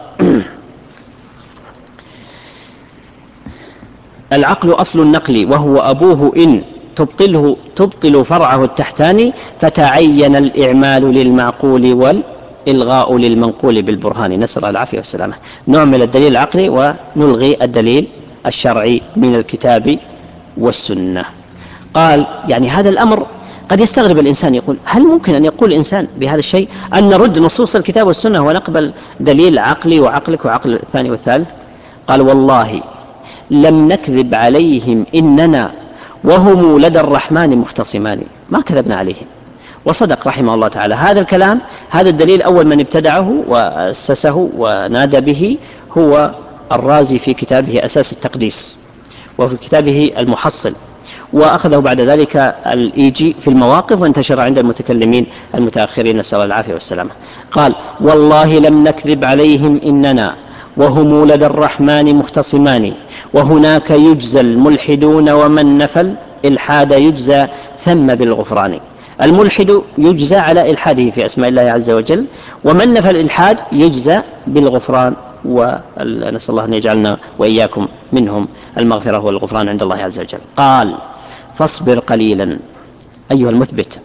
العقل أصل النقل وهو أبوه إن تبطله تبطل فرعه التحتاني، فتعين الإعمال للمعقول والإلغاء للمنقول بالبرهان، نسأل الله العافية والسلامة. نعمل الدليل العقلي ونلغي الدليل الشرعي من الكتاب والسنة. قال: يعني هذا الأمر قد يستغرب الإنسان، يقول: هل ممكن أن يقول الإنسان بهذا الشيء أن نرد نصوص الكتاب والسنة ونقبل دليل عقلي وعقلك وعقل الثاني والثالث؟ قال: والله لم نكذب عليهم إننا وهم لدى الرحمن مختصمان. ما كذبنا عليهم، وصدق رحمه الله تعالى. هذا الكلام، هذا الدليل أول من ابتدعه وأسسه ونادى به هو الرازي في كتابه أساس التقديس، وفي كتابه المحصل، وأخذه بعد ذلك الإيجي في المواقف، وانتشر عند المتكلمين المتأخرين، نسأل الله العافية والسلامة. قال: والله لم نكذب عليهم إننا وهم لدى الرحمن مختصمان، وهناك يجزى الملحدون ومن نفى الإلحاد يجزى ثم بالغفران. الملحد يجزى على إلحاده في أسماء الله عز وجل، ومن نفى الإلحاد يجزى بالغفران، ونسأل الله أن يجعلنا وإياكم منهم المغفرة والغفران عند الله عز وجل. قال: فاصبر قليلا أيها المثبت،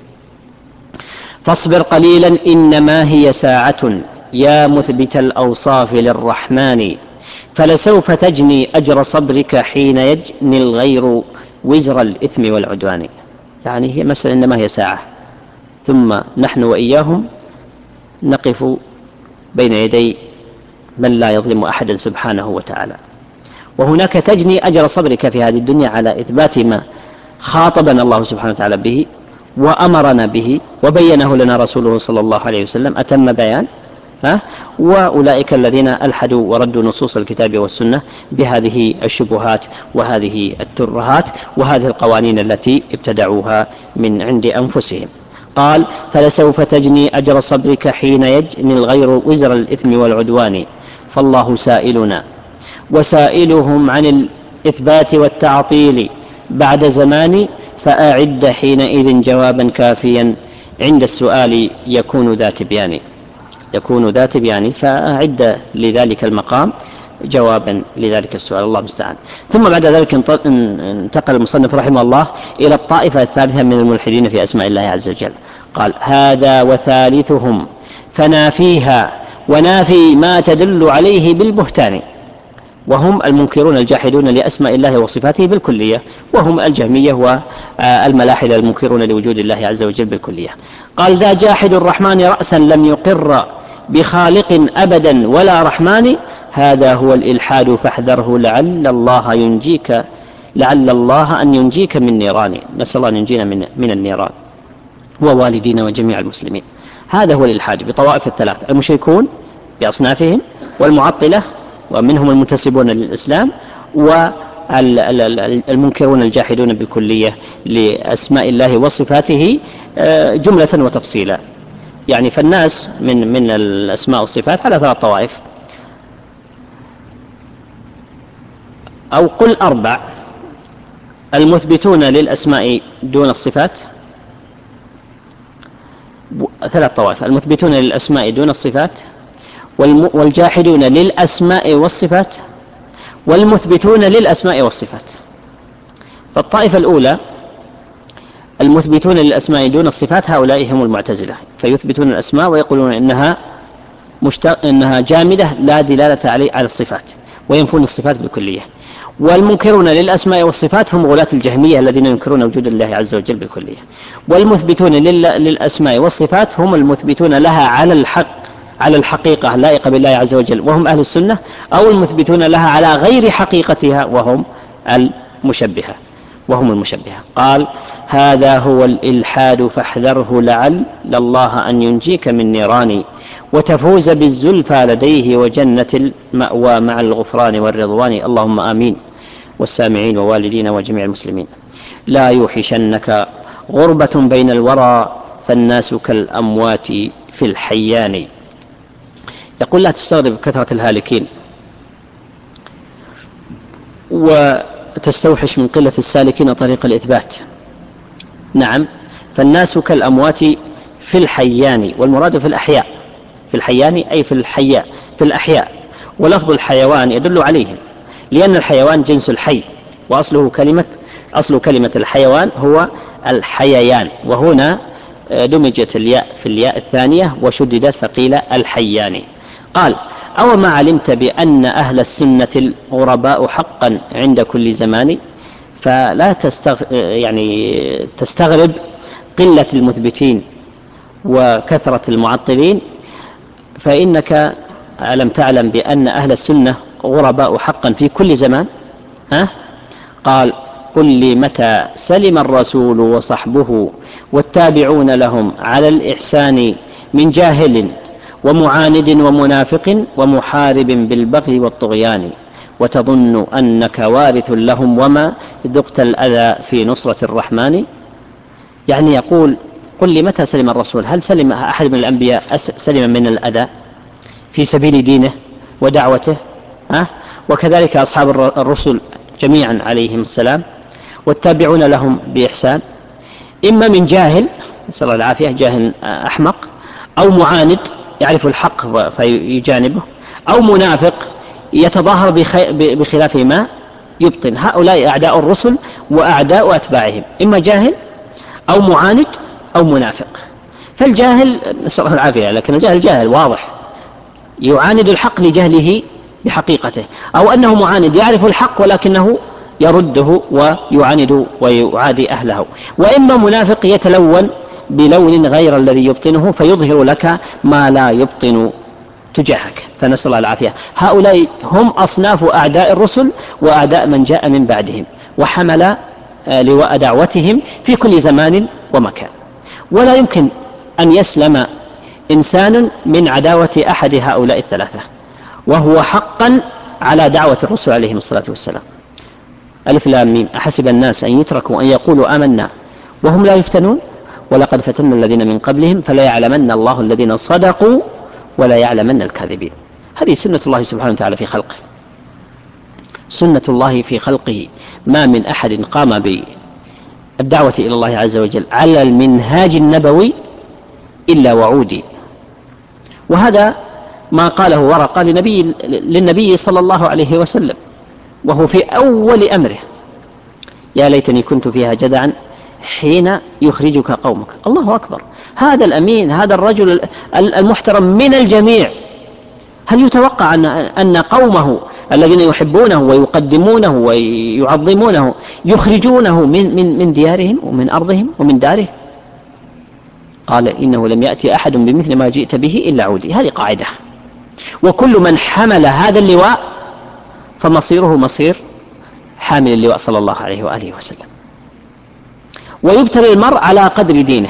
فاصبر قليلا إنما هي ساعة يا مثبت الأوصاف للرحمن، فلسوف تجني أجر صبرك حين يجني الغير وزر الإثم والعدوان. يعني هي مسألة إنما هي ساعة، ثم نحن وإياهم نقف بين يدي من لا يظلم أحدا سبحانه وتعالى. وهناك تجني أجر صبرك في هذه الدنيا على إثبات ما خاطبنا الله سبحانه وتعالى به وأمرنا به وبينه لنا رسوله صلى الله عليه وسلم أتم بيان. ها؟ وأولئك الذين ألحدوا وردوا نصوص الكتاب والسنة بهذه الشبهات وهذه الترهات وهذه القوانين التي ابتدعوها من عند أنفسهم. قال: فلسوف تجني أجر صبرك حين يجني الغير وزر الإثم والعدوان، فالله سائلنا وسائلهم عن الإثبات والتعطيل بعد زمان، فأعد حينئذ جوابا كافيا عند السؤال يكون ذا تبيان، يكون ذا تبيان، فأعد لذلك المقام جوابا لذلك السؤال، الله المستعان. ثم بعد ذلك انتقل المصنف رحمه الله إلى الطائفة الثالثة من الملحدين في أسماء الله عز وجل. قال: هذا وثالثهم فنافيها ونافي ما تدل عليه بالبهتان، وهم المنكرون الجاحدون لأسماء الله وصفاته بالكلية، وهم الجهمية والملاحدة المنكرون لوجود الله عز وجل بالكلية. قال: ذا جاحد الرحمن رأسا لم يقر بخالق أبدا ولا رحمن، هذا هو الإلحاد فاحذره لعل الله ينجيك لعل الله أن ينجيك من نيران. نسأل الله أن ينجينا من, من النيران ووالدينا وجميع المسلمين. هذا هو الإلحاد بطوائف الثلاث: المشركون بأصنافهم، والمعطلة ومنهم المنتسبون للإسلام، والمنكرون الجاحدون بالكلية لأسماء الله وصفاته جملة وتفصيلا. يعني فالناس من من الأسماء والصفات على ثلاث طوائف، أو قل أربع: المثبتون للأسماء دون الصفات، ثلاث طوائف: المثبتون للأسماء دون الصفات، والجاحدون للأسماء والصفات، والمثبتون للأسماء والصفات. فالطائفة الأولى المثبتون للأسماء دون الصفات، هؤلاء هم المعتزلة، فيثبتون الأسماء ويقولون إنها مشتق إنها جامدة لا دلالة عليه على الصفات، وينفون الصفات بالكلية. والمنكرون للأسماء والصفات هم غلاة الجهمية الذين ينكرون وجود الله عز وجل بالكلية. والمثبتون للأسماء والصفات هم المثبتون لها على الحق على الحقيقة اللائقة بالله عز وجل وهم أهل السنة، أو المثبتون لها على غير حقيقتها وهم المشبهة وهم المشبهة. قال: هذا هو الإلحاد فاحذره لعل الله أن ينجيك من نيران وتفوز بالزلفى لديه وجنة المأوى مع الغفران والرضوان. اللهم آمين. والسامعين ووالدين وجميع المسلمين. لا يوحشنك غربة بين الورى فالناس كالأموات في الحيان. يقول: لا تستغرب كثرة الهالكين وتستوحش من قلة السالكين طريق الإثبات. نعم، فالناس كالأموات في الحيان، والمراد في الأحياء، في الحيان أي في الحياء في الأحياء، ولفظ الحيوان يدل عليهم، لأن الحيوان جنس الحي، وأصله كلمة أصل كلمة الحيوان هو الحييان، وهنا دمجت الياء في الياء الثانية وشددت فقيل الحيان. قال: أو ما علمت بأن أهل السنة الغرباء حقا عند كل زمان، فلا تستغ... يعني تستغرب قلة المثبتين وكثرة المعطلين، فإنك ألم تعلم بأن أهل السنة غرباء حقا في كل زمان؟ ها؟ قال: قل لي متى سلم الرسول وصحبه والتابعون لهم على الإحسان من جاهل ومعاند ومنافق ومحارب بالبغي والطغيان، وتظن أنك وارث لهم وما ذقت الأذى في نصرة الرحمن. يعني يقول: قل لي متى سلم الرسول؟ هل سلم أحد من الأنبياء سلم من الأذى في سبيل دينه ودعوته؟ ها؟ وكذلك أصحاب الرسل جميعا عليهم السلام، والتابعون لهم بإحسان، إما من جاهل نسأل الله العافية، جاهل أحمق، أو معاند يعرف الحق فيجانبه، أو منافق يتظاهر بخلاف ما يبطن. هؤلاء أعداء الرسل وأعداء أتباعهم، إما جاهل أو معاند أو منافق. فالجاهل نسأل الله العافية، لكن الجاهل جاهل واضح يعاند الحق لجهله بحقيقته، أو أنه معاند يعرف الحق ولكنه يرده ويعاند ويعادي أهله، وإما منافق يتلون بلون غير الذي يبطنه فيظهر لك ما لا يبطن تجاهك، فنسأل الله العافية. هؤلاء هم أصناف أعداء الرسل وأعداء من جاء من بعدهم وحمل لواء دعوتهم في كل زمان ومكان. ولا يمكن أن يسلم إنسان من عداوة أحد هؤلاء الثلاثة، وهو حقا على دعوة الرسل عليهم الصلاة والسلام. ألف لام ميم: أحسب الناس أن يتركوا أن يقولوا آمنا وهم لا يفتنون ولقد فتنا الذين من قبلهم فلا يعلمن الله الذين صدقوا ولا يعلمن الكاذبين. هذه سنة الله سبحانه وتعالى في خلقه، سنة الله في خلقه، ما من أحد قام بالدعوة إلى الله عز وجل على المنهاج النبوي إلا وعودي. وهذا ما قاله ورقة لنبي للنبي صلى الله عليه وسلم وهو في أول أمره: يا ليتني كنت فيها جدعا حين يخرجك قومك. الله أكبر، هذا الأمين، هذا الرجل المحترم من الجميع، هل يتوقع أن, أن قومه الذين يحبونه ويقدمونه ويعظمونه يخرجونه من, من, من ديارهم ومن أرضهم ومن داره؟ قال إنه لم يأتي أحد بمثل ما جئت به إلا عودي. هذه قاعدة، وكل من حمل هذا اللواء فمصيره مصير حامل اللواء صلى الله عليه وآله وسلم. ويبتلي المرء على قدر دينه،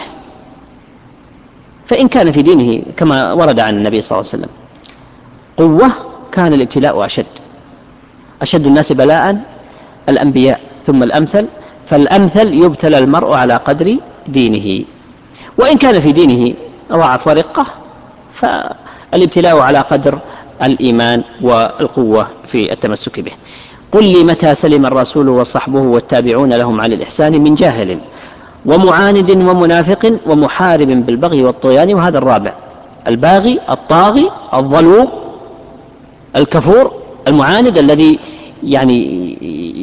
فإن كان في دينه كما ورد عن النبي صلى الله عليه وسلم قوة كان الابتلاء أشد، أشد الناس بلاء الأنبياء ثم الأمثل، فالأمثل يبتلى المرء على قدر دينه. وإن كان في دينه ضعف ورقة فالابتلاء على قدر الإيمان والقوة في التمسك به. قل لي متى سلم الرسول وصحبه والتابعون لهم على الإحسان من جاهل ومعاند ومنافق ومحارب بالبغي والطغيان. وهذا الرابع، الباغي الطاغي الظلوم الكفور المعاند الذي يعني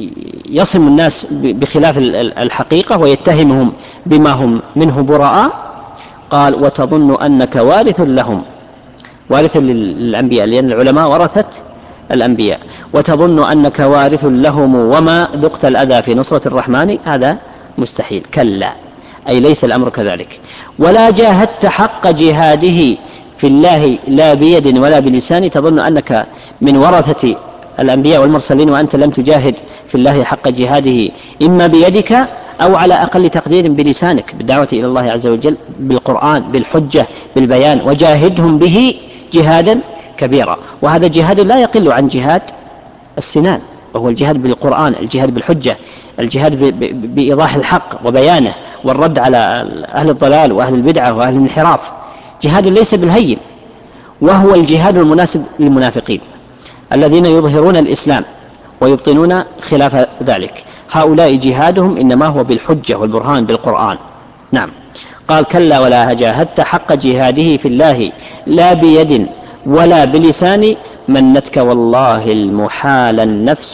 يصم الناس بخلاف الحقيقة ويتهمهم بما هم منه براء. قال وتظن أنك وارث لهم، وارث للأنبياء لأن العلماء ورثة الأنبياء، وتظن أنك وارث لهم وما ذقت الأذى في نصرة الرحمن، هذا مستحيل. كلا، أي ليس الأمر كذلك. ولا جاهدت حق جهاده في الله لا بيد ولا بلسان، تظن أنك من ورثة الأنبياء والمرسلين وأنت لم تجاهد في الله حق جهاده، إما بيدك أو على أقل تقدير بلسانك بالدعوة إلى الله عز وجل بالقرآن بالحجة بالبيان، وجاهدهم به جهادا كبيرا. وهذا جهاد لا يقل عن جهاد السنان، وهو الجهاد بالقرآن، الجهاد بالحجة، الجهاد بإيضاح الحق وبيانه والرد على أهل الضلال وأهل البدعة وأهل الانحراف، جهاد ليس بالهين. وهو الجهاد المناسب للمنافقين الذين يظهرون الإسلام ويبطنون خلاف ذلك، هؤلاء جهادهم إنما هو بالحجة والبرهان بالقرآن. نعم. قال كلا ولا جاهدت حق جهاده في الله لا بيد ولا بلسان منتك والله المحال النفس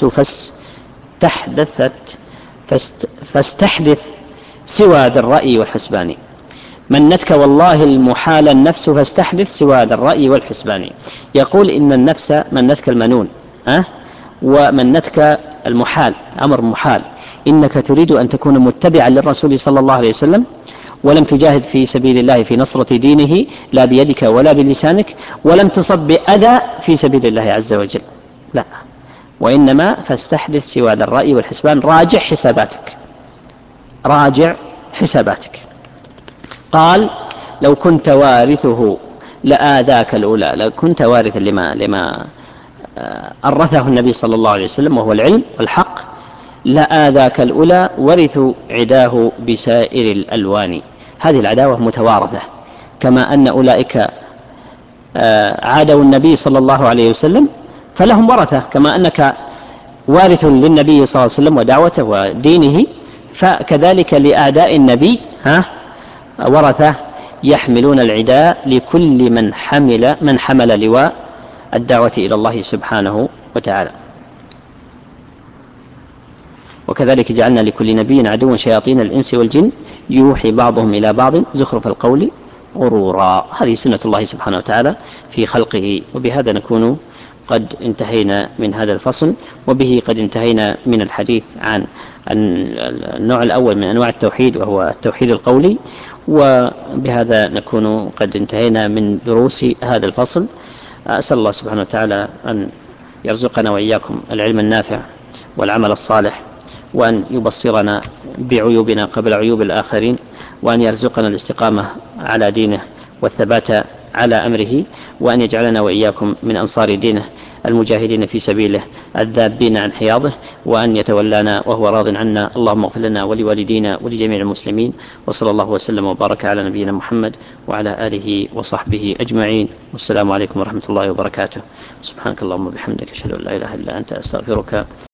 فاستحدثت فاست فاستحدث سوى ذا الرأي والحسبان. منتك والله المحال النفس فاستحدث سوى ذا الرأي والحسبان. يقول إن النفس منتك المنون أه؟ ومنتك المحال أمر محال، إنك تريد أن تكون متبعا للرسول صلى الله عليه وسلم ولم تجاهد في سبيل الله في نصرة دينه لا بيدك ولا بلسانك، ولم تصب بأذى في سبيل الله عز وجل، لا، وإنما فاستحدث سوى ذا الرأي والحسبان. راجع حساباتك، راجع حساباتك. قال لو كنت وارثه لآذاك الأولى، لو كنت وارثا لما, لما أرثه النبي صلى الله عليه وسلم وهو العلم والحق، لآذاك الأولى ورثوا عداه بسائر الألوان. هذه العداوة متوارثة، كما أن أولئك عادوا النبي صلى الله عليه وسلم فلهم ورثة، كما أنك وارث للنبي صلى الله عليه وسلم ودعوته ودينه، فكذلك لأعداء النبي ها ورثة يحملون العداء لكل من حمل من حمل لواء الدعوة إلى الله سبحانه وتعالى. وكذلك جعلنا لكل نبي عدوا شياطين الإنس والجن يوحي بعضهم إلى بعض زخرف القول غرورا. هذه سنة الله سبحانه وتعالى في خلقه. وبهذا نكون قد انتهينا من هذا الفصل، وبه قد انتهينا من الحديث عن النوع الأول من أنواع التوحيد وهو التوحيد القولي، وبهذا نكون قد انتهينا من دروس هذا الفصل. أسأل الله سبحانه وتعالى أن يرزقنا وإياكم العلم النافع والعمل الصالح، وأن يبصرنا بعيوبنا قبل عيوب الآخرين، وأن يرزقنا الاستقامة على دينه والثبات على أمره، وأن يجعلنا وإياكم من أنصار دينه المجاهدين في سبيله الذابين عن حياضه، وأن يتولانا وهو راض عنا. اللهم اغفر لنا ولوالدينا ولجميع المسلمين، وصلى الله وسلم وبارك على نبينا محمد وعلى آله وصحبه أجمعين، والسلام عليكم ورحمة الله وبركاته. سبحانك اللهم وبحمدك، أشهد أن لا إله إلا أنت، أستغفرك